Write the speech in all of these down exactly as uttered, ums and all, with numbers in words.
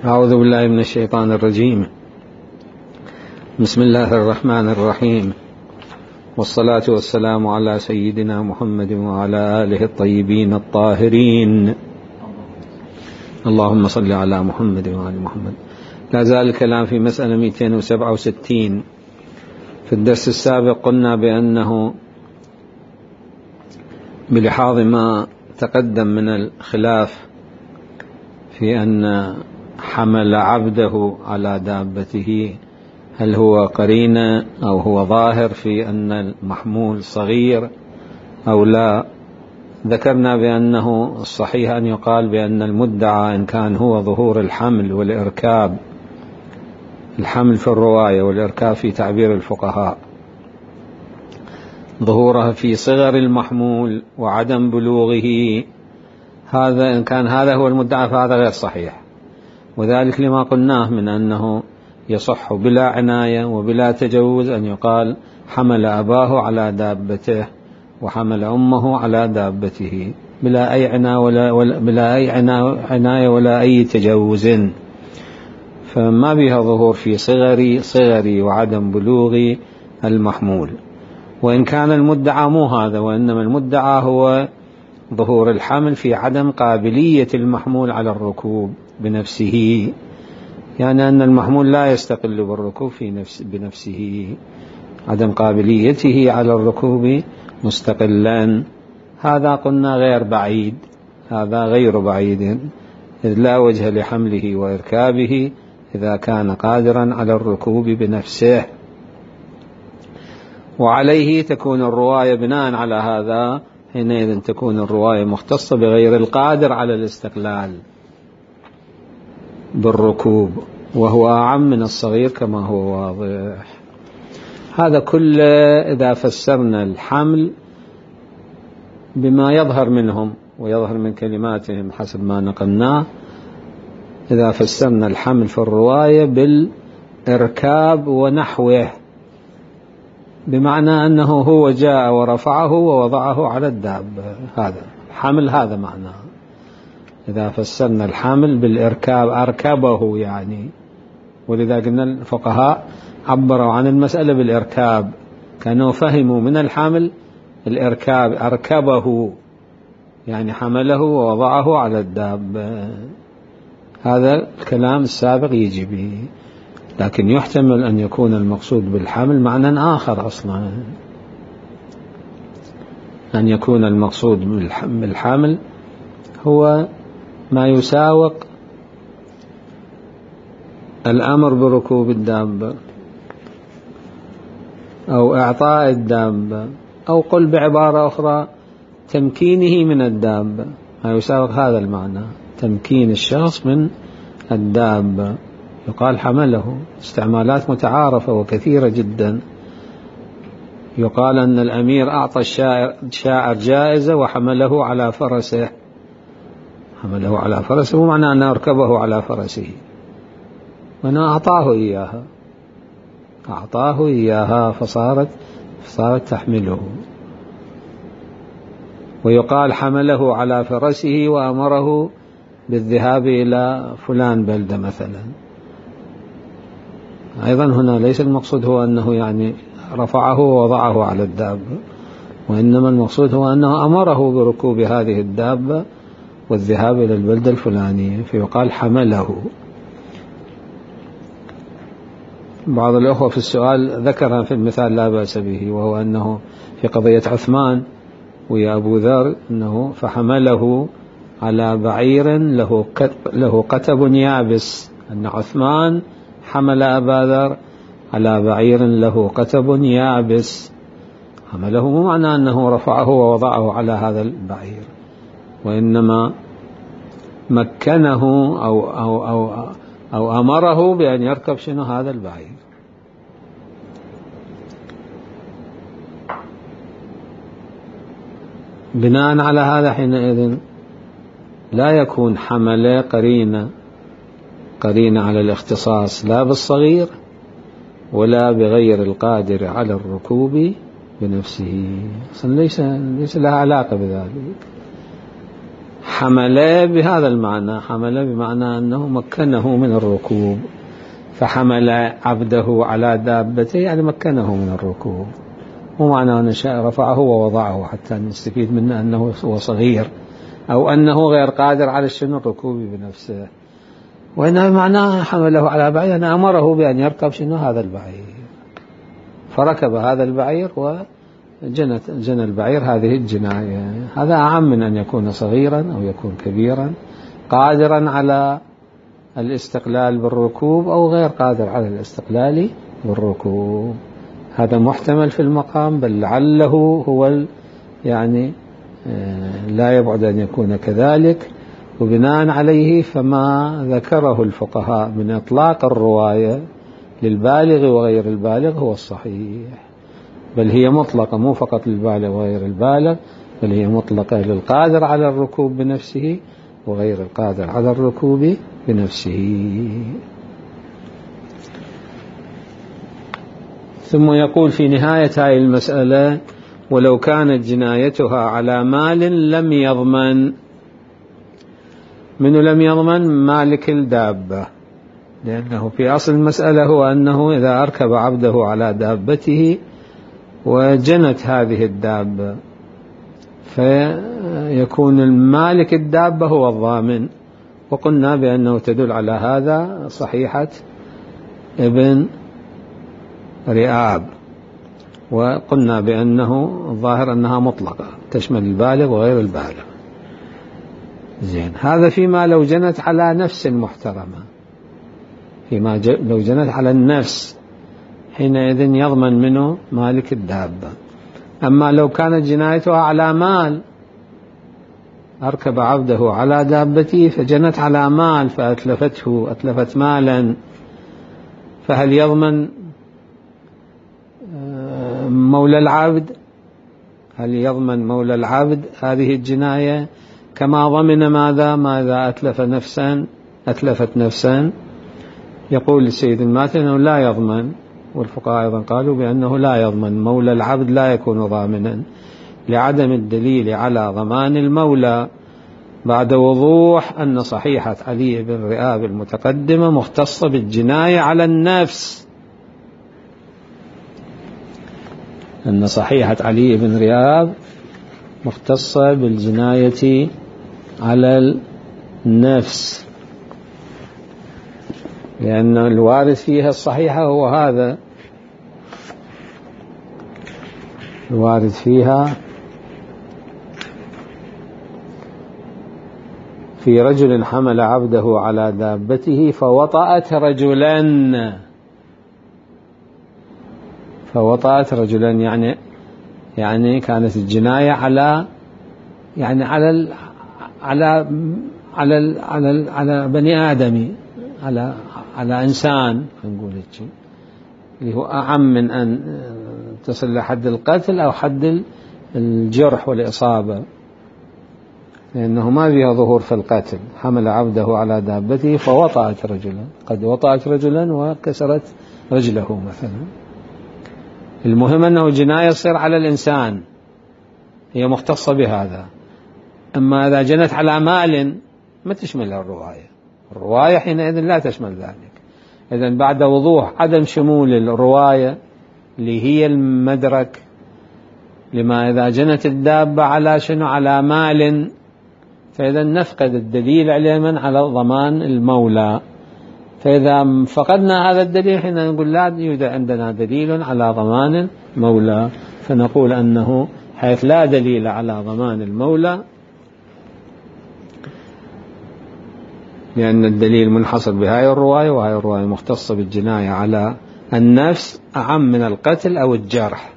أعوذ بالله من الشيطان الرجيم. بسم الله الرحمن الرحيم، والصلاة والسلام على سيدنا محمد وعلى آله الطيبين الطاهرين. اللهم صل على محمد وعلى محمد. لا زال الكلام في مسألة مئتين وسبعة وستين. في الدرس السابق قلنا بأنه بلحاظ ما تقدم من الخلاف في أن حمل عبده على دابته هل هو قرينة أو هو ظاهر في أن المحمول صغير أو لا، ذكرنا بأنه الصحيح أن يقال بأن المدعى إن كان هو ظهور الحمل والإركاب، الحمل في الرواية والإركاب في تعبير الفقهاء، ظهورها في صغر المحمول وعدم بلوغه، هذا إن كان هذا هو المدعى فهذا غير صحيح، وذلك لما قلناه من أنه يصح بلا عناية وبلا تجوز أن يقال حمل أباه على دابته وحمل أمه على دابته بلا أي عناية ولا, ولا, بلا أي عناية ولا أي تجوز، فما بها ظهور في صغري صغري وعدم بلوغ المحمول. وإن كان المدعى مو هذا، وإنما المدعى هو ظهور الحمل في عدم قابلية المحمول على الركوب بنفسه، يعني أن المحمول لا يستقل بالركوب في نفس بنفسه، عدم قابليته على الركوب مستقلا، هذا قلنا غير بعيد، هذا غير بعيد، إذ لا وجه لحمله وإركابه إذا كان قادرا على الركوب بنفسه، وعليه تكون الرواية بناء على هذا، حينئذ تكون الرواية مختصة بغير القادر على الاستقلال بالركوب، وهو أعم من الصغير كما هو واضح. هذا كله إذا فسرنا الحمل بما يظهر منهم ويظهر من كلماتهم حسب ما نقلناه، إذا فسرنا الحمل في الرواية بالإركاب ونحوه، بمعنى أنه هو جاء ورفعه ووضعه على الدابة، هذا حمل، هذا معناه. إذا فسرنا الحمل بالإركاب أركبه يعني، ولذا قلنا الفقهاء عبروا عن المسألة بالإركاب، كانوا فهموا من الحمل الإركاب، أركبه يعني حمله ووضعه على الدابة، هذا الكلام السابق يجي به، لكن يحتمل أن يكون المقصود بالحمل معنى آخر أصلا، أن يكون المقصود بالحمل هو ما يساوق الأمر بركوب الدابة أو إعطاء الدابة، أو قل بعبارة أخرى تمكينه من الدابة، ما يساوق هذا المعنى، تمكين الشخص من الدابة، يقال حمله، استعمالات متعارفة وكثيرة جدا. يقال أن الأمير أعطى الشاعر جائزة وحمله على فرسه، حمله على فرسه ومعنى أنه أركبه على فرسه، وأنا أعطاه إياها، أعطاه إياها فصارت فصارت تحمله. ويقال حمله على فرسه وأمره بالذهاب إلى فلان بلدة مثلا، أيضا هنا ليس المقصود هو أنه يعني رفعه ووضعه على الدابة، وإنما المقصود هو أنه أمره بركوب هذه الدابة والذهاب إلى البلدة الفلانية، فيقال حمله. بعض الأخوة في السؤال ذكرها في المثال لا بأس به، وهو أنه في قضية عثمان ويا أبو ذر أنه فحمله على بعير له له قتب يابس، أن عثمان حمل أبا ذر على بعير له قتب يابس، حمله مو معنى أنه رفعه ووضعه على هذا البعير، وإنما مكنه أو, أو, أو, أو أمره بأن يركب شنو هذا البعير. بناء على هذا حينئذ لا يكون حمل قرينة قرينة على الاختصاص لا بالصغير ولا بغير القادر على الركوب بنفسه، ليس ليس لها علاقة بذلك. فحمل بهذا المعنى، حمل بمعنى أنه مكنه من الركوب، فحمل عبده على دابته يعني مكنه من الركوب، ومعنى أن شاء رفعه ووضعه حتى نستفيد منه أنه هو صغير أو أنه غير قادر على شنو الركوب بنفسه. وإنما معناه حمله على بعير أنا أمره بأن يركب شنو هذا البعير، فركب هذا البعير وجنت جنى البعير هذه الجناية. هذا أعم من أن يكون صغيرا أو يكون كبيرا، قادرا على الاستقلال بالركوب أو غير قادر على الاستقلال بالركوب. هذا محتمل في المقام، بل لعله هو يعني لا يبعد أن يكون كذلك. وبناء عليه فما ذكره الفقهاء من إطلاق الرواية للبالغ وغير البالغ هو الصحيح، بل هي مطلقة مو فقط للبالغ وغير البالغ، بل هي مطلقة للقادر على الركوب بنفسه وغير القادر على الركوب بنفسه. ثم يقول في نهاية هذه المسألة: ولو كانت جنايتها على مال لم يضمن. منه لم يضمن؟ مالك الدابة، لأنه في أصل المسألة هو أنه إذا أركب عبده على دابته وجنت هذه الدابة فيكون المالك الدابة هو الضامن. وقلنا بأنه تدل على هذا صحيحة ابن رئاب، وقلنا بأنه الظاهر أنها مطلقة تشمل البالغ وغير البالغ. زين، هذا فيما لو جنت على نفس محترمة، فيما لو جنت على النفس حينئذ يضمن منه مالك الدابة. أما لو كانت جنايتها على مال، أركب عبده على دابته فجنت على مال فأتلفته، أتلفت مالا، فهل يضمن مولى العبد؟ هل يضمن مولى العبد هذه الجناية كما ضمن ماذا ماذا أتلف نفسا أتلفت نفسا؟ يقول السيد الماتن أنه لا يضمن، والفقهاء أيضا قالوا بأنه لا يضمن. مولى العبد لا يكون ضامنا لعدم الدليل على ضمان المولى بعد وضوح أن صحيحة علي بن رئاب المتقدمة مختصة بالجناية على النفس، أن صحيحة علي بن رئاب مختصة بالجناية على النفس، لأن الوارد فيها الصحيحة هو هذا، الوارد فيها في رجل حمل عبده على دابته فوطأت رجلا، فوطأت رجلا يعني يعني كانت الجناية على يعني على ال على على ال على ال على بني آدمي، على على إنسان نقول هيك، اللي هو أعم من أن تصل لحد القتل أو حد الجرح والإصابة، لأنه ما فيها ظهور في القتل. حمل عبده على دابته فوطأت رجلا، قد وطأت رجلا وكسرت رجله مثلا. المهم أنه جناية تصير على الإنسان هي مختصة بهذا. أما إذا جنت على مال ما تشملها الرواية، الرواية حينئذ لا تشمل ذلك. إذن بعد وضوح عدم شمول الرواية اللي هي المدرك لما إذا جنت الدابة على شنو على مال، فإذا نفقد الدليل على من على ضمان المولى. فإذا فقدنا هذا الدليل حين نقول لا يوجد عندنا دليل على ضمان المولى، فنقول أنه حيث لا دليل على ضمان المولى لأن الدليل منحصر بهاي الرواية، وهاي الرواية مختصة بالجناية على النفس أعم من القتل أو الجرح،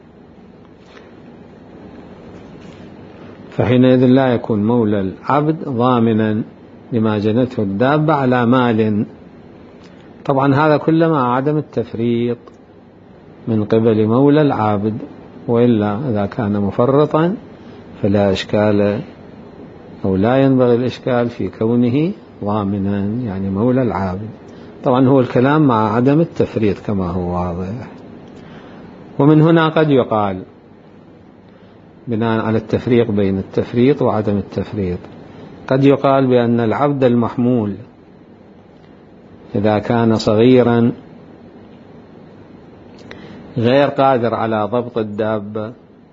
فحينئذ لا يكون مولى العبد ضامنا لما جنته الدابة على مال. طبعا هذا كله مع عدم التفريط من قبل مولى العابد، وإلا إذا كان مفرطا فلا إشكال أو لا ينبغي الإشكال في كونه ضامنا يعني مولى العابد. طبعا هو الكلام مع عدم التفريط كما هو واضح. ومن هنا قد يقال بناء على التفريق بين التفريط وعدم التفريط قد يقال بأن العبد المحمول إذا كان صغيرا غير قادر على ضبط الدابة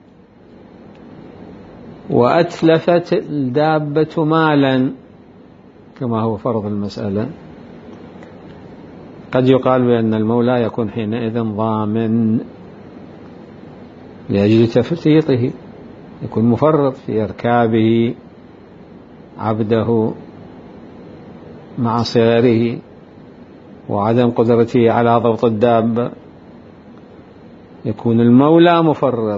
وأتلفت الدابة مالا كما هو فرض المسألة، قد يقال بأن المولى يكون حينئذ ضامن لأجل تفريطه، يكون مفرط في إركابه عبده مع صغره وعدم قدرته على ضبط الدابة، يكون المولى مفرط،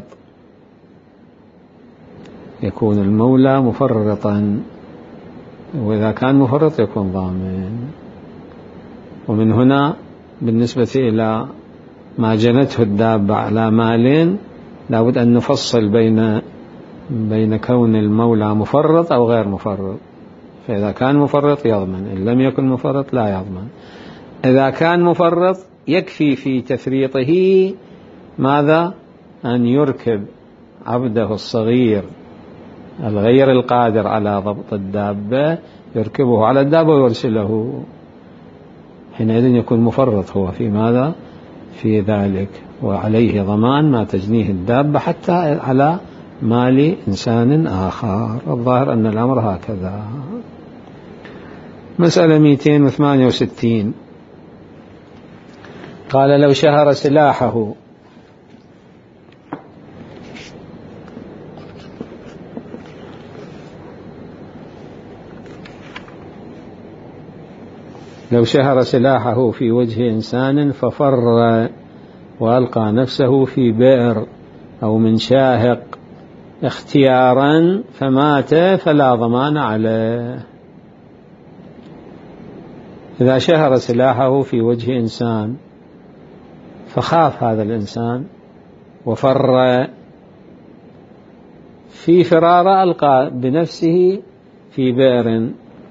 يكون المولى مفرطا، وإذا كان مفرط يكون ضامن. ومن هنا بالنسبة إلى ما جنته الدابة على مال لابد أن نفصل بين بين كون المولى مفرط أو غير مفرط. فإذا كان مفرط يضمن، إن لم يكن مفرط لا يضمن. إذا كان مفرط يكفي في تفريطه ماذا؟ أن يركب عبده الصغير الغير القادر على ضبط الدابة، يركبه على الدابة ويرسله، حينئذ يكون مفرط هو في ماذا؟ في ذلك، وعليه ضمان ما تجنيه الدابة حتى على مال إنسان آخر. الظاهر أن الأمر هكذا. مسألة مئتين وثمانية وستين قال: لو شهر سلاحه لو شهر سلاحه في وجه إنسان ففر وألقى نفسه في بئر أو من شاهق اختيارا فمات فلا ضمان عليه. إذا شهر سلاحه في وجه إنسان فخاف هذا الإنسان وفر، في فرار ألقى بنفسه في بئر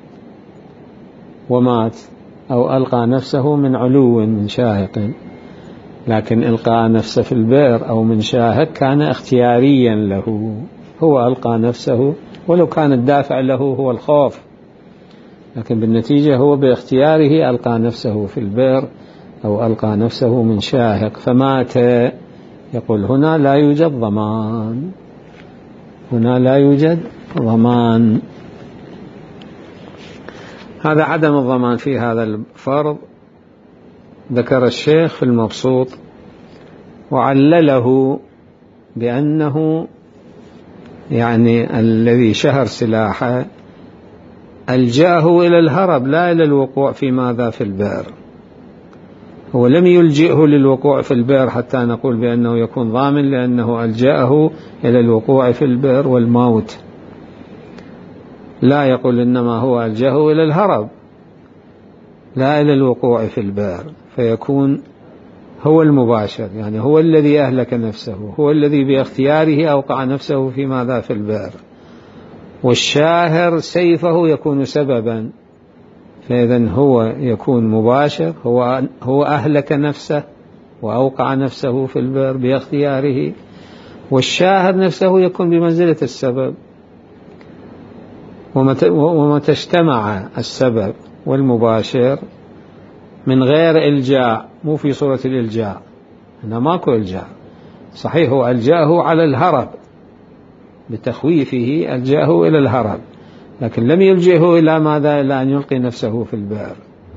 ومات، أو ألقى نفسه من علو من شاهق، لكن إلقاء نفسه في البئر أو من شاهق كان اختياريا له، هو ألقى نفسه ولو كان الدافع له هو الخوف، لكن بالنتيجة هو باختياره ألقى نفسه في البئر أو ألقى نفسه من شاهق فمات. يقول هنا لا يوجد ضمان، هنا لا يوجد ضمان. هذا عدم الضمان في هذا الفرض ذكر الشيخ في المبسوط، وعلله بأنه يعني الذي شهر سلاحه ألجأه إلى الهرب لا إلى الوقوع في ماذا؟ في البئر. هو لم يلجئه للوقوع في البئر حتى نقول بأنه يكون ضامن، لأنه ألجأه إلى الوقوع في البئر والموت، لا يقول إنما هو ألجأه إلى الهرب لا إلى الوقوع في البئر، فيكون هو المباشر، يعني هو الذي أهلك نفسه، هو الذي باختياره أوقع نفسه في ماذا؟ في البئر. والشاهر سيفه يكون سببا، فإذن هو يكون مباشر، هو هو أهلك نفسه وأوقع نفسه في البئر باختياره، والشاهر نفسه يكون بمنزلة السبب. ومتى اجتمع السبب والمباشر من غير إلجاء، مو في صورة الإلجاء، هنا ماكو إلجاء، صحيح هو ألجأه على الهرب بتخويفه، ألجأه إلى الهرب، لكن لم يلجئه إلى ماذا؟ إلى أن يلقي نفسه في البئر.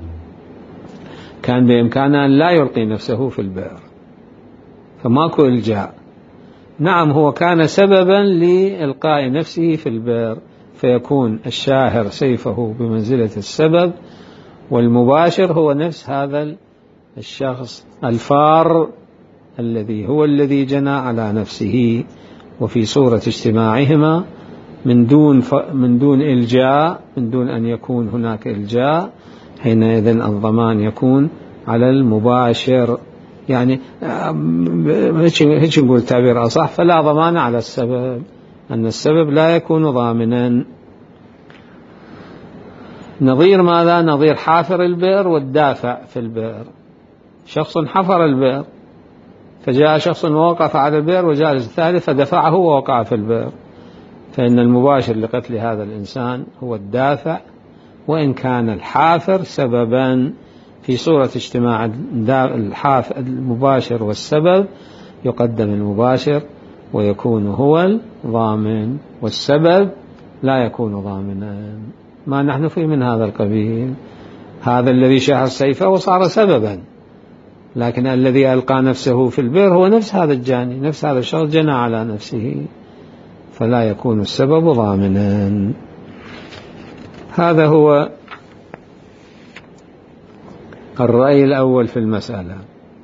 كان بإمكانه أن لا يلقي نفسه في البئر، فماكو إلجاء. نعم هو كان سببا لإلقاء نفسه في البئر، فيكون الشاهر سيفه بمنزلة السبب، والمباشر هو نفس هذا الشخص الفار الذي هو الذي جنى على نفسه. وفي صورة اجتماعهما من دون من دون إلجاء، من دون أن يكون هناك إلجاء، حينئذ الضمان يكون على المباشر. يعني هيك نقول تعبير أصح، فلا ضمان على السبب، أن السبب لا يكون ضامنا. نظير ماذا؟ نظير حافر البئر والدافع في البئر. شخص حفر البئر فجاء شخص ووقف على البئر، وجاء الثالث فدفعه ووقع في البئر، فإن المباشر لقتل هذا الإنسان هو الدافع، وإن كان الحافر سببا. في صورة اجتماع المباشر والسبب يقدم المباشر ويكون هو الضامن، والسبب لا يكون ضامنا. ما نحن فيه من هذا القبيل. هذا الذي شهر سيفه وصار سببا، لكن الذي ألقى نفسه في البئر هو نفس هذا الجاني، نفس هذا الشخص جنى على نفسه، فلا يكون السبب ضامنا. هذا هو الرأي الأول في المسألة.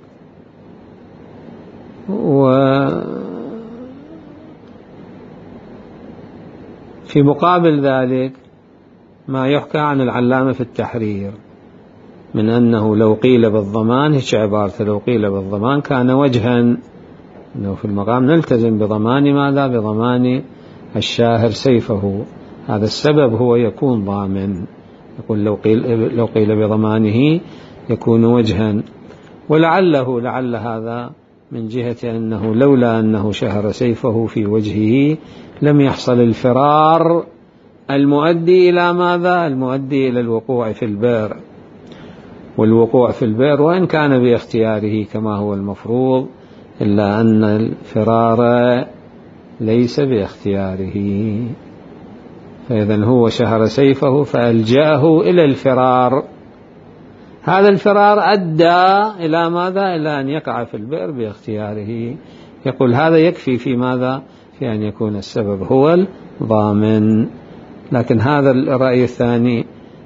وفي مقابل ذلك ما يحكى عن العلامة في التحرير من أنه لو قيل بالضمان، هيك عبارته، لو قيل بالضمان كان وجها أنه في المقام نلتزم بضمان ماذا؟ بضمان الشاهر سيفه، هذا السبب هو يكون ضامن. يقول لو قيل, لو قيل بضمانه يكون وجها. ولعله لعل هذا من جهة أنه لولا أنه شهر سيفه في وجهه لم يحصل الفرار المؤدي إلى ماذا؟ المؤدي إلى الوقوع في البئر. والوقوع في البئر وإن كان باختياره كما هو المفروض، إلا أن الفرار ليس باختياره. فإذا هو شهر سيفه فألجأه إلى الفرار، هذا الفرار أدى إلى ماذا؟ إلى أن يقع في البئر باختياره. يقول هذا يكفي في ماذا؟ في أن يكون السبب هو الضامن. لكن هذا الرأي الثاني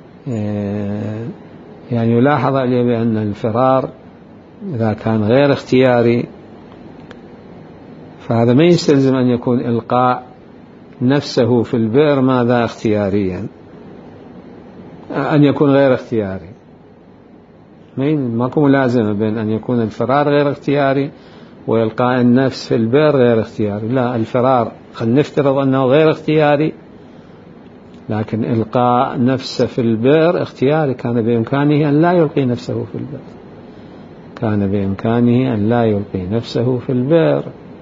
يعني يلاحظ عليه بأن الفرار إذا كان غير اختياري فهذا ما يستلزم أن يكون إلقاء نفسه في البئر ماذا؟ اختياريا، أن يكون غير اختياري. ما يكون لازم بين أن يكون الفرار غير اختياري وإلقاء النفس في البئر غير اختياري. لا، الفرار خلينا نفترض أنه غير اختياري، لكن إلقاء نفسه في البئر اختياري. كان بإمكانه أن لا يلقي نفسه في البئر، كان بإمكانه أن لا يلقي نفسه في البئر،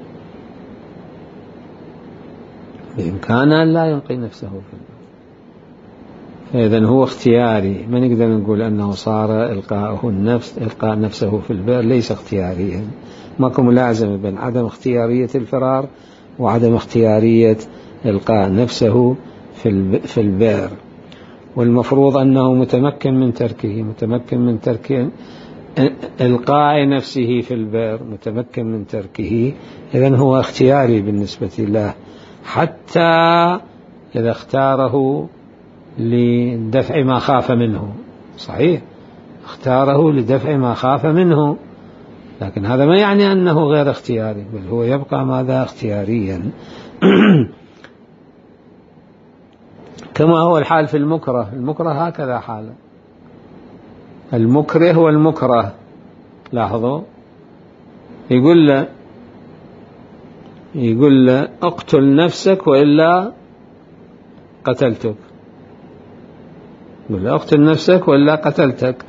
بإمكانه أن لا يلقي نفسه في البئر. فإذن هو اختياري، ما نقدر نقول أنه صار إلقاءه النفس إلقاء نفسه في البئر ليس اختياريا. ماكو ملازمة بين عدم اختيارية الفرار وعدم اختيارية إلقاء نفسه في البئر. والمفروض أنه متمكن من تركه، متمكن من ترك إلقاء نفسه في البئر، متمكن من تركه. إذن هو اختياري بالنسبة له، حتى إذا اختاره لدفع ما خاف منه. صحيح، اختاره لدفع ما خاف منه، لكن هذا ما يعني أنه غير اختياري، بل هو يبقى ماذا؟ اختياريا. كما هو الحال في المكره. المكره هكذا حاله، المكره والمكره. لاحظوا، يقول له يقول له اقتل نفسك وإلا قتلتك، يقول له اقتل نفسك وإلا قتلتك،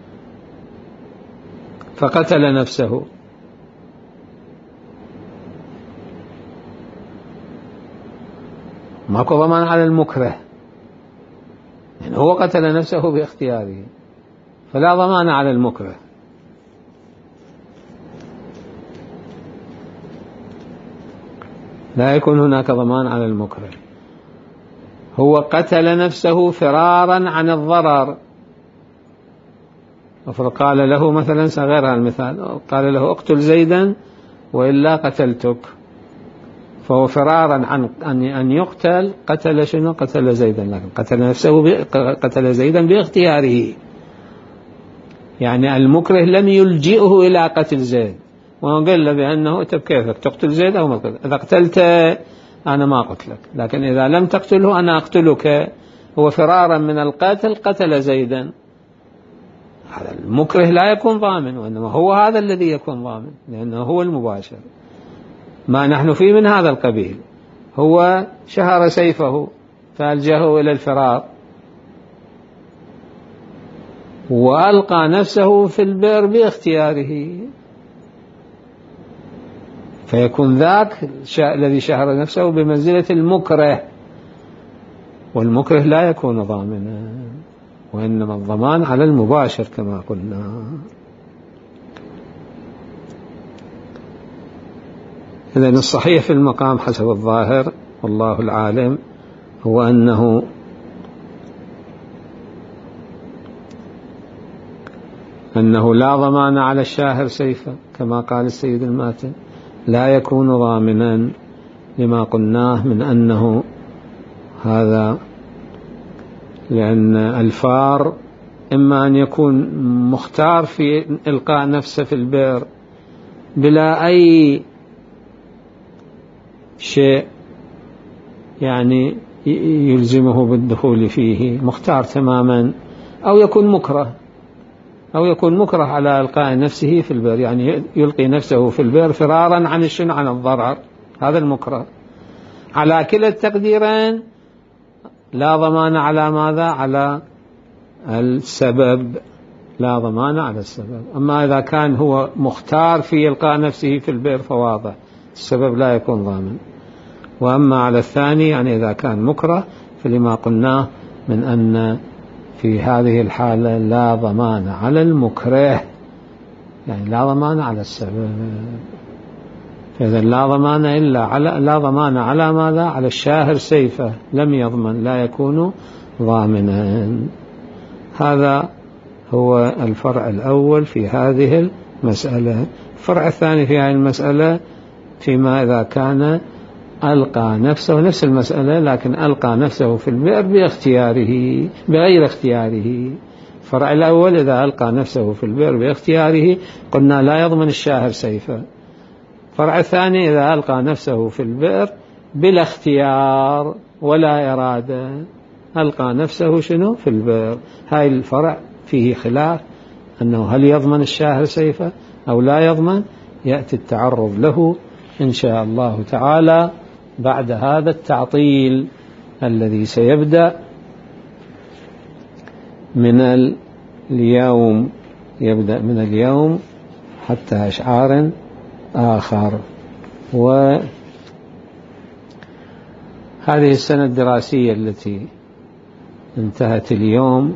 فقتل نفسه. ماكو ضمان على المكره، يعني هو قتل نفسه باختياره، فلا ضمان على المكره. لا يكون هناك ضمان على المكره. هو قتل نفسه فرارا عن الضرر، فقال له مثلا، صغير المثال، قال له اقتل زيدا وإلا قتلتك، فهو فرارا عن أن يقتل قتل شنو؟ قتل زيدا، لكن قتل نفسه قتل زيدا باختياره. يعني المكره لم يلجئه إلى قتل زيد، وقال له بأنه أنت بكيفك تقتل زيد أو ما تقتل، إذا قتلت أنا ما قتلك، لكن إذا لم تقتله أنا أقتلك. هو فرارا من القتل قتل زيدا. هذا المكره لا يكون ضامن، وإنما هو هذا الذي يكون ضامن، لأنه هو المباشر. ما نحن فيه من هذا القبيل، هو شهر سيفه فألجأه إلى الفرار وألقى نفسه في البئر باختياره، فيكون ذاك الذي شهر نفسه بمنزلة المكره، والمكره لا يكون ضامنا، وإنما الضمان على المباشر كما قلنا. إذن الصحيح في المقام حسب الظاهر والله العالم هو أنه أنه لا ضمان على الشاهر سيفا، كما قال السيد الماتن، لا يكون ضامنا لما قلناه من أنه هذا، لأن الفار إما أن يكون مختار في إلقاء نفسه في البئر بلا أي شيء يعني يلزمه بالدخول فيه، مختار تماما، أو يكون مكره أو يكون مكره على إلقاء نفسه في البئر، يعني يلقي نفسه في البئر فرارا عن الشن عن الضرر، هذا المكره. على كلا التقديرين لا ضمان على ماذا؟ على السبب، لا ضمان على السبب. أما إذا كان هو مختار في إلقاء نفسه في البئر فواضح السبب لا يكون ضامن. وأما على الثاني يعني إذا كان مكره فلما قلناه من أن في هذه الحالة لا ضمان على المكره، يعني لا ضمان على السبب. فإذا لا ضمان إلا على لا ضمان على ماذا؟ على الشاهر سيفه، لم يضمن، لا يكون ضامنا. هذا هو الفرع الأول في هذه المسألة. الفرع الثاني في هذه المسألة فيما إذا كان ألقى نفسه، نفس المسألة لكن ألقى نفسه في البئر باختياره بغير اختياره. الفرع الأول إذا ألقى نفسه في البئر باختياره قلنا لا يضمن الشاهر سيفه. الفرع الثاني إذا ألقى نفسه في البئر بلا اختيار ولا إرادة، ألقى نفسه شنو في البئر. هاي الفرع فيه خلاف أنه هل يضمن الشاهر سيفه أو لا يضمن، يأتي التعرض له إن شاء الله تعالى بعد هذا التعطيل الذي سيبدأ من اليوم، يبدأ من اليوم حتى أشعار آخر. وهذه السنة الدراسية التي انتهت اليوم،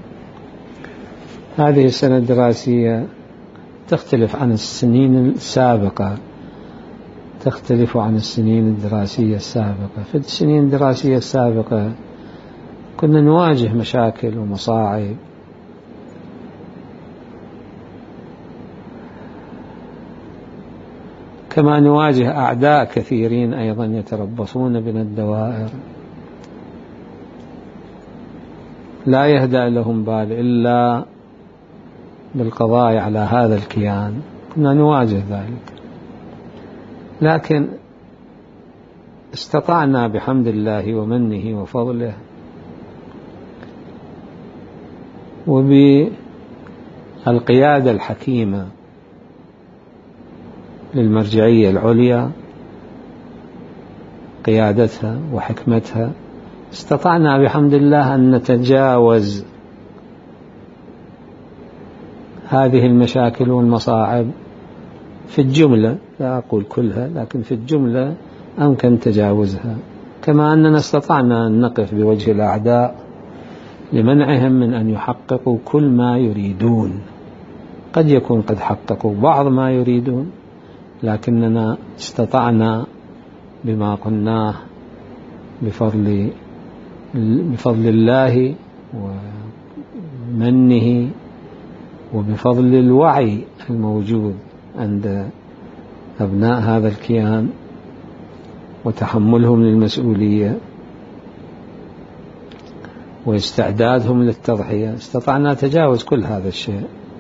هذه السنة الدراسية تختلف عن السنين السابقة، تختلف عن السنين الدراسية السابقة. في السنين الدراسية السابقة كنا نواجه مشاكل ومصاعب، كما نواجه أعداء كثيرين أيضا يتربصون بنا الدوائر، لا يهدأ لهم بال إلا بالقضاء على هذا الكيان، كنا نواجه ذلك. لكن استطعنا بحمد الله ومنه وفضله وبالقيادة الحكيمة للمرجعية العليا، قيادتها وحكمتها، استطعنا بحمد الله أن نتجاوز هذه المشاكل والمصاعب في الجملة، لا أقول كلها لكن في الجملة أمكن تجاوزها. كما أننا استطعنا أن نقف بوجه الأعداء لمنعهم من أن يحققوا كل ما يريدون. قد يكون قد حققوا بعض ما يريدون، لكننا استطعنا بما قلناه بفضل بفضل الله ومنه وبفضل الوعي الموجود عند أبناء هذا الكيان وتحملهم للمسؤولية واستعدادهم للتضحية، استطعنا تجاوز كل هذا الشيء.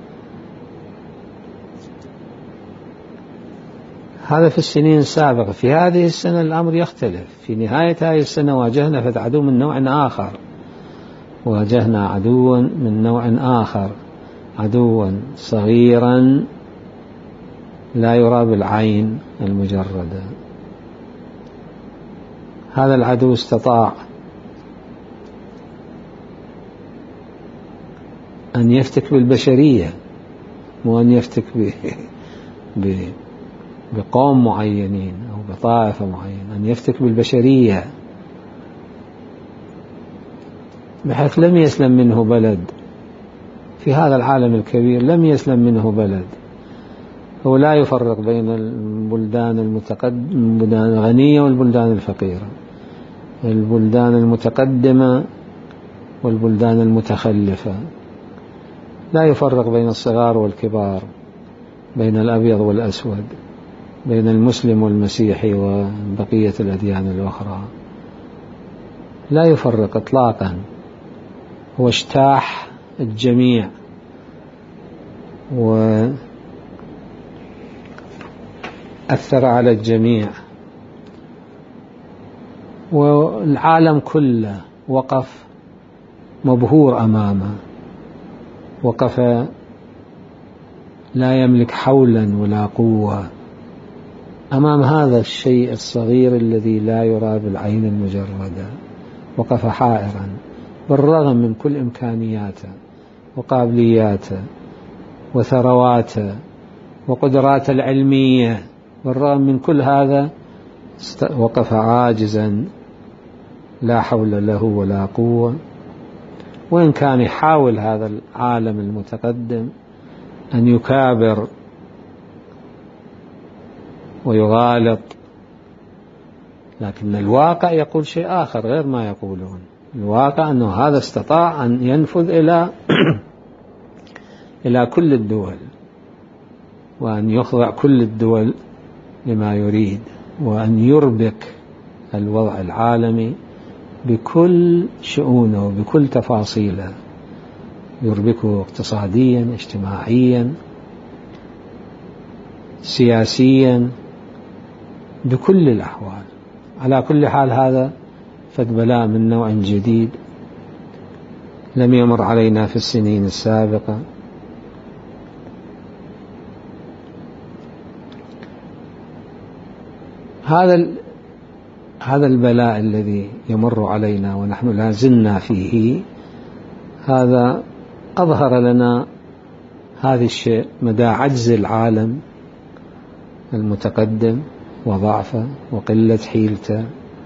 هذا في السنين السابقة. في هذه السنة الأمر يختلف. في نهاية هذه السنة واجهنا فتح عدو من نوع آخر، واجهنا عدوا من نوع آخر، عدوا صغيرا لا يرى بالعين المجردة. هذا العدو استطاع أن يفتك بالبشرية، مو أن يفتك ب... ب... بقوم معينين أو بطائفة معينة، أن يفتك بالبشرية بحيث لم يسلم منه بلد في هذا العالم الكبير، لم يسلم منه بلد. هو لا يفرق بين البلدان المتقدمة البلدان الغنية والبلدان الفقيرة، البلدان المتقدمة والبلدان المتخلفة، لا يفرق بين الصغار والكبار، بين الأبيض والأسود، بين المسلم والمسيحي وبقية الأديان الأخرى، لا يفرق إطلاقا. هو اجتاح الجميع وأثر على الجميع، والعالم كله وقف مبهور أمامه، وقف لا يملك حولا ولا قوة أمام هذا الشيء الصغير الذي لا يرى بالعين المجردة. وقف حائرا بالرغم من كل إمكانياته وقابلياته وثرواته وقدراته العلمية، بالرغم من كل هذا وقف عاجزا لا حول له ولا قوة. وإن كان يحاول هذا العالم المتقدم أن يكابر ويغالط، لكن الواقع يقول شيء آخر غير ما يقولون. الواقع أنه هذا استطاع أن ينفذ إلى إلى كل الدول، وأن يخضع كل الدول لما يريد، وأن يربك الوضع العالمي بكل شؤونه وبكل تفاصيله، يربكه اقتصاديا، اجتماعيا، سياسيا، بكل الأحوال. على كل حال هذا فد بلاء من نوع جديد لم يمر علينا في السنين السابقة. هذا هذا البلاء الذي يمر علينا ونحن لا زلنا فيه، هذا أظهر لنا هذا الشيء مدى عجز العالم المتقدم وضعفه وقلة حيلته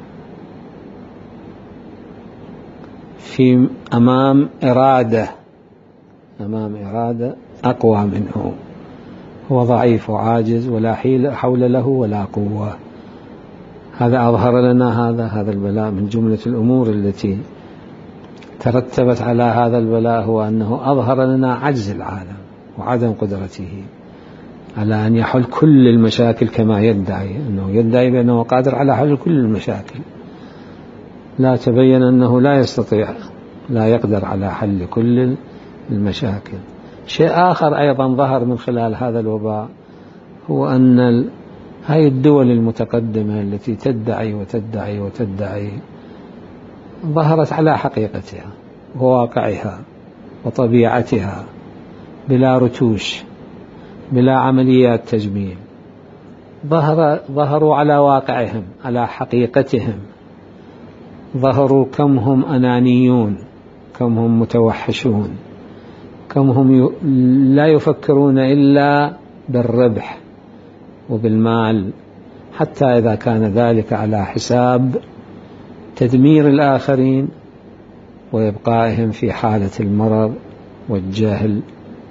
في أمام إرادة أمام إرادة أقوى منه. هو ضعيف وعاجز ولا حول له ولا قوة. هذا أظهر لنا هذا هذا البلاء. من جملة الأمور التي ترتبت على هذا البلاء هو أنه أظهر لنا عجز العالم وعدم قدرته على أن يحل كل المشاكل كما يدعي، أنه يدعي بأنه قادر على حل كل المشاكل. لا، تبين أنه لا يستطيع، لا يقدر على حل كل المشاكل. شيء آخر أيضا ظهر من خلال هذا الوباء هو أن هذه الدول المتقدمة التي تدعي وتدعي وتدعي ظهرت على حقيقتها وواقعها وطبيعتها بلا رتوش، بلا عمليات تجميل. ظهر ظهروا على واقعهم، على حقيقتهم. ظهروا كم هم أنانيون، كم هم متوحشون، كم هم ي... لا يفكرون إلا بالربح وبالمال، حتى إذا كان ذلك على حساب تدمير الآخرين وإبقائهم في حالة المرض والجهل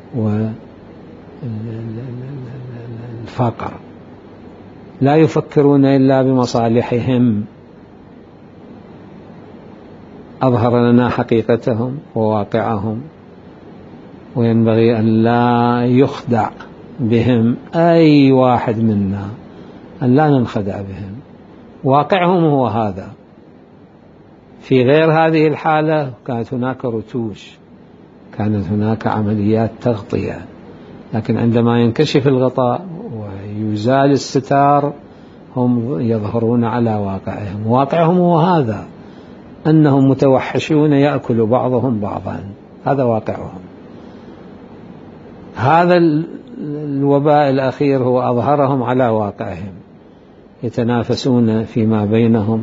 والفقر. لا يفكرون إلا بمصالحهم. أظهر لنا حقيقتهم وواقعهم، وينبغي أن لا يخدع بهم أي واحد منا، أن لا ننخدع بهم. واقعهم هو هذا. في غير هذه الحالة كانت هناك رتوش، كانت هناك عمليات تغطية، لكن عندما ينكشف الغطاء ويزال الستار هم يظهرون على واقعهم. واقعهم هو هذا، أنهم متوحشون يأكل بعضهم بعضا. هذا واقعهم. هذا الوباء الأخير هو أظهرهم على واقعهم، يتنافسون فيما بينهم،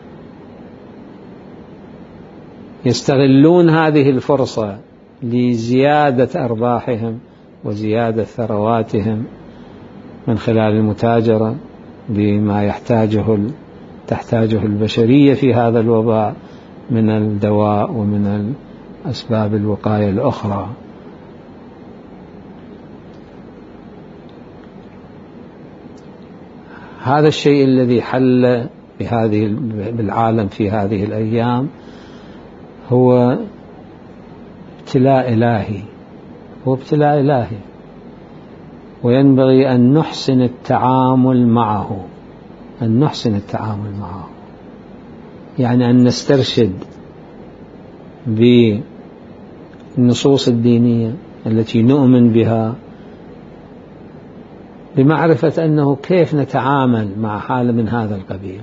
يستغلون هذه الفرصة لزيادة أرباحهم وزيادة ثرواتهم من خلال المتاجرة بما يحتاجه تحتاجه البشرية في هذا الوباء من الدواء ومن أسباب الوقاية الأخرى. هذا الشيء الذي حل بهذه بالعالم في هذه الأيام هو ابتلاء إلهي، هو ابتلاء إلهي، وينبغي أن نحسن التعامل معه، أن نحسن التعامل معه، يعني أن نسترشد بالنصوص الدينية التي نؤمن بها بمعرفة أنه كيف نتعامل مع حالة من هذا القبيل،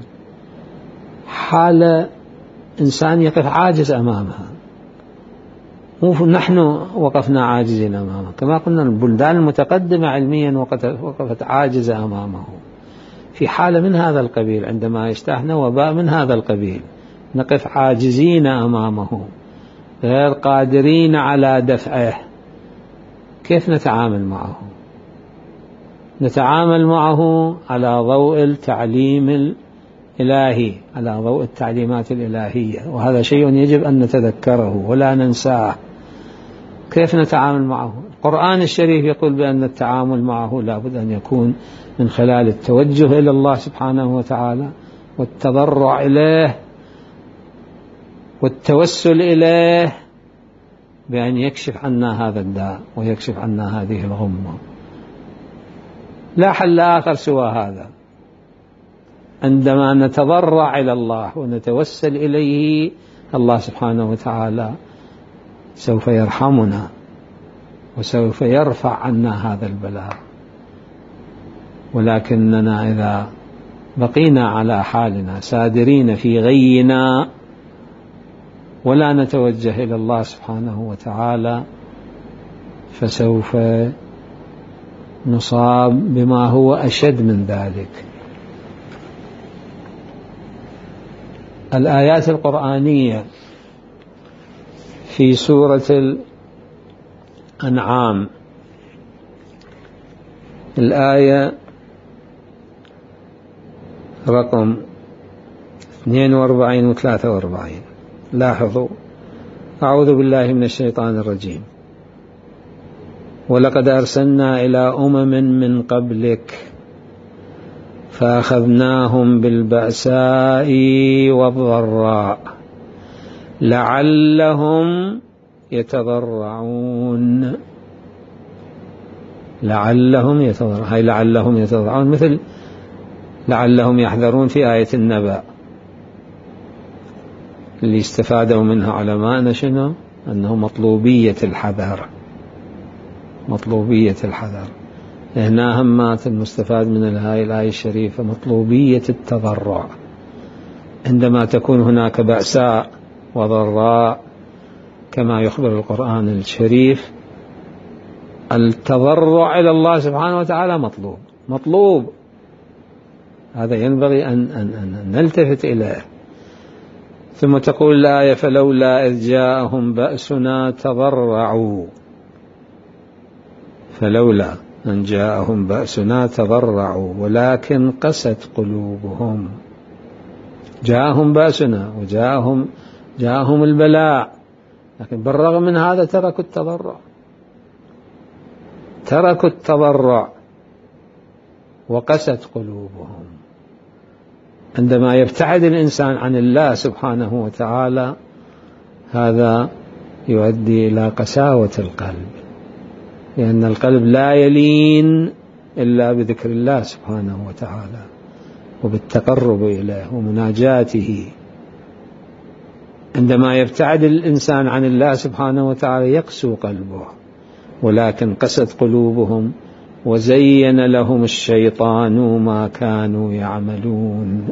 حالة إنسان يقف عاجز أمامها، مو نحن وقفنا عاجزين أمامها، كما قلنا البلدان المتقدمة علميا وقفت عاجزة أمامه. في حالة من هذا القبيل عندما يجتاحنا وباء من هذا القبيل نقف عاجزين أمامه غير قادرين على دفعه، كيف نتعامل معه؟ نتعامل معه على ضوء التعليم الإلهي، على ضوء التعليمات الإلهية، وهذا شيء يجب أن نتذكره ولا ننساه. كيف نتعامل معه؟ القرآن الشريف يقول بأن التعامل معه لابد أن يكون من خلال التوجه إلى الله سبحانه وتعالى والتضرع إليه والتوسل إليه بأن يكشف عنا هذا الداء ويكشف عنا هذه الغمة. لا حل آخر سوى هذا. عندما نتضرع إلى الله ونتوسل إليه الله سبحانه وتعالى سوف يرحمنا وسوف يرفع عنا هذا البلاء. ولكننا إذا بقينا على حالنا سادرين في غينا ولا نتوجه إلى الله سبحانه وتعالى فسوف نصاب بما هو أشد من ذلك. الآيات القرآنية في سورة الأنعام الآية رقم اثنين وأربعين و ثلاثة وأربعين، لاحظوا: أعوذ بالله من الشيطان الرجيم: ولقد أرسلنا إلى أمم من قبلك فأخذناهم بالبأساء والضراء لعلهم يتضرعون. لعلهم يتضرعون، هاي لعلهم يتضرعون مثل لعلهم يحذرون في آية النبأ. اللي استفادوا منها علماءنا شنو؟ أنه مطلوبية الحذر، مطلوبية الحذر. هنا همات المستفاد من هذه الآية الشريفة مطلوبية التضرع. عندما تكون هناك بأساء وضراء كما يخبر القرآن الشريف التضرع إلى الله سبحانه وتعالى مطلوب مطلوب هذا ينبغي أن, أن, أن نلتفت إليه. ثم تقول الآية: فلولا إذ جاءهم بأسنا تضرعوا. فلولا أن جاءهم بأسنا تضرعوا ولكن قست قلوبهم. جاءهم بأسنا وجاءهم جاءهم البلاء، لكن بالرغم من هذا تركوا التضرع، تركوا التضرع وقست قلوبهم. عندما يبتعد الإنسان عن الله سبحانه وتعالى هذا يؤدي إلى قساوة القلب، لأن القلب لا يلين إلا بذكر الله سبحانه وتعالى وبالتقرب إليه ومناجاته. عندما يبتعد الإنسان عن الله سبحانه وتعالى يقسو قلبه. ولكن قست قلوبهم وزين لهم الشيطان ما كانوا يعملون.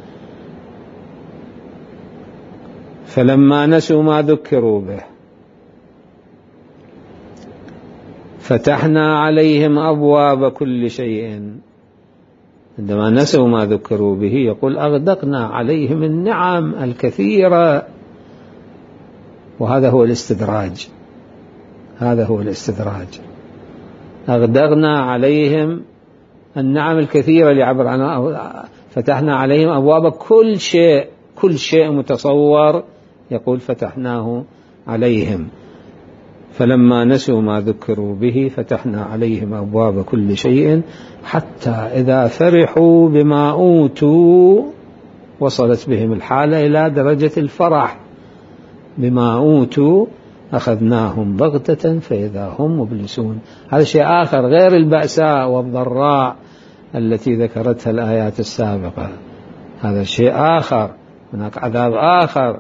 فلما نسوا ما ذكروا به فتحنا عليهم أبواب كل شيء. عندما نسوا ما ذكروا به يقول أغدقنا عليهم النعم الكثيرة، وهذا هو الاستدراج، هذا هو الاستدراج. أغدقنا عليهم النعم الكثيرة اللي عبر عنها، فتحنا عليهم أبواب كل شيء، كل شيء متصور يقول فتحناه عليهم. فلما نسوا ما ذكروا به فتحنا عليهم أبواب كل شيء حتى إذا فرحوا بما أوتوا، وصلت بهم الحالة إلى درجة الفرح بما أوتوا أخذناهم بغتة فإذا هم مبلسون. هذا شيء آخر غير البأساء والضراء التي ذكرتها الآيات السابقة، هذا شيء آخر. هناك عذاب آخر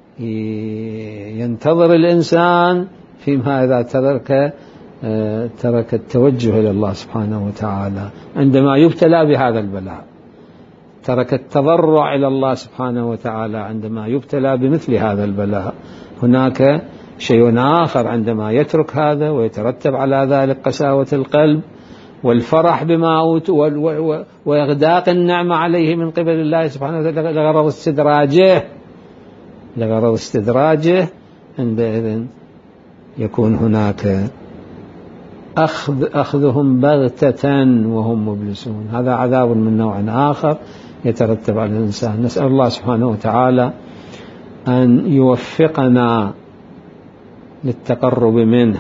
ينتظر الإنسان فيما إذا ترك ترك التوجه إلى الله سبحانه وتعالى عندما يبتلى بهذا البلاء، ترك التضرع إلى الله سبحانه وتعالى عندما يبتلى بمثل هذا البلاء. هناك شيء آخر عندما يترك هذا ويترتب على ذلك قساوة القلب والفرح بما أوتوا وإغداق النعمة عليه من قبل الله سبحانه وتعالى لغرض استدراجه لغرض استدراجه عندئذ يكون هناك أخذ أخذهم بغتة وهم مبلسون. هذا عذاب من نوع آخر يترتب على الإنسان. نسأل الله سبحانه وتعالى أن يوفقنا للتقرب منه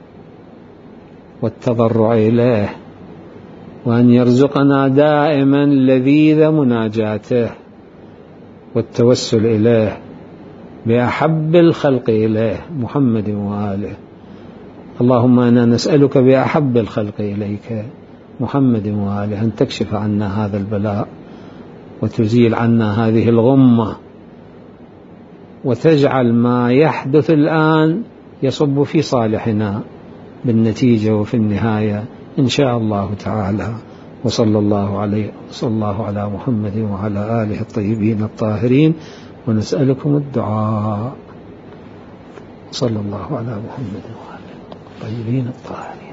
والتضرع إليه، وأن يرزقنا دائما لذيذ مناجاته والتوسل إليه بأحب الخلق إليه محمد وآله. اللهم أنا نسألك بأحب الخلق إليك محمد وآله أن تكشف عنا هذا البلاء وتزيل عنا هذه الغمة، وتجعل ما يحدث الآن يصب في صالحنا بالنتيجة وفي النهاية إن شاء الله تعالى. وصلى الله عليه وصلى الله على محمد وعلى آله الطيبين الطاهرين، ونسألكم الدعاء. صلى الله على محمد وعلى آله الطيبين الطاهرين.